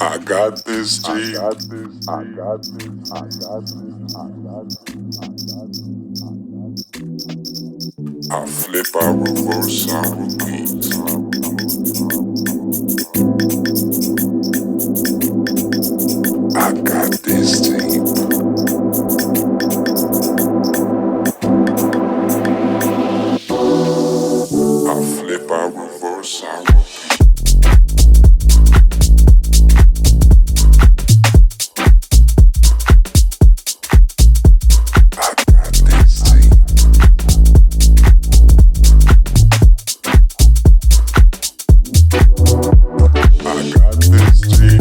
I got this G. I flip, I reverse, I repeat. I got this tape. I flip, I reverse, I repeat. I got this tape. I got this G.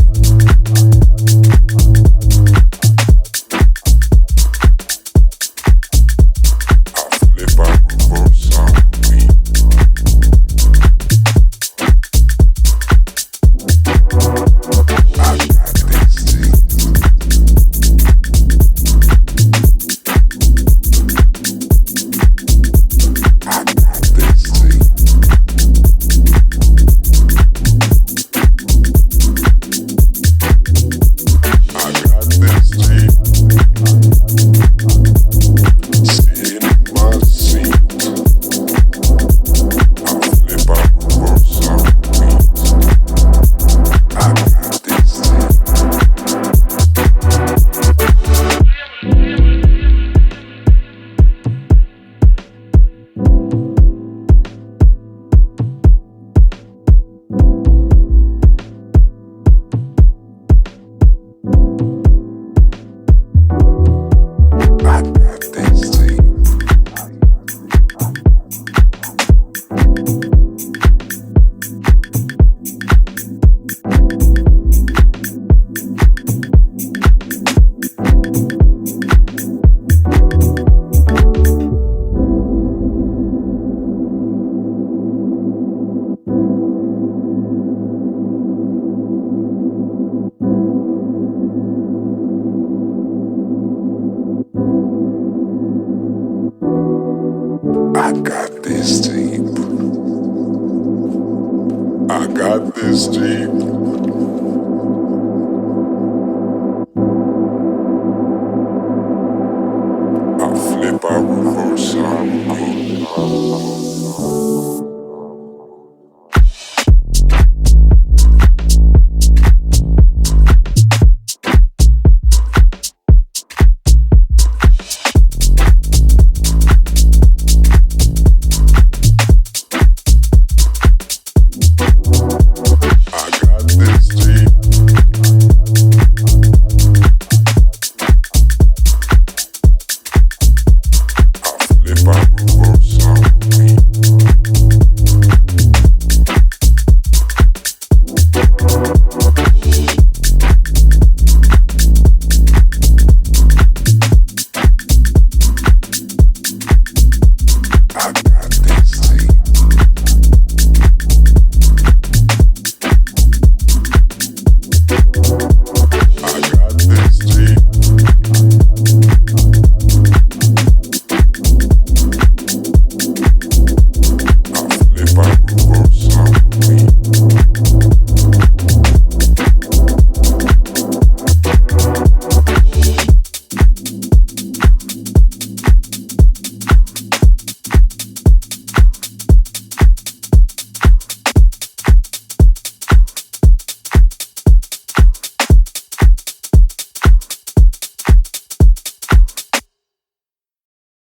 I flip, I reverse, I repeat. I got this tape. I got this tape. I got this G. Sitting in my seat. I flip, I reverse, I repeat. I got this G. I got this tape. I got this tape. I got this G.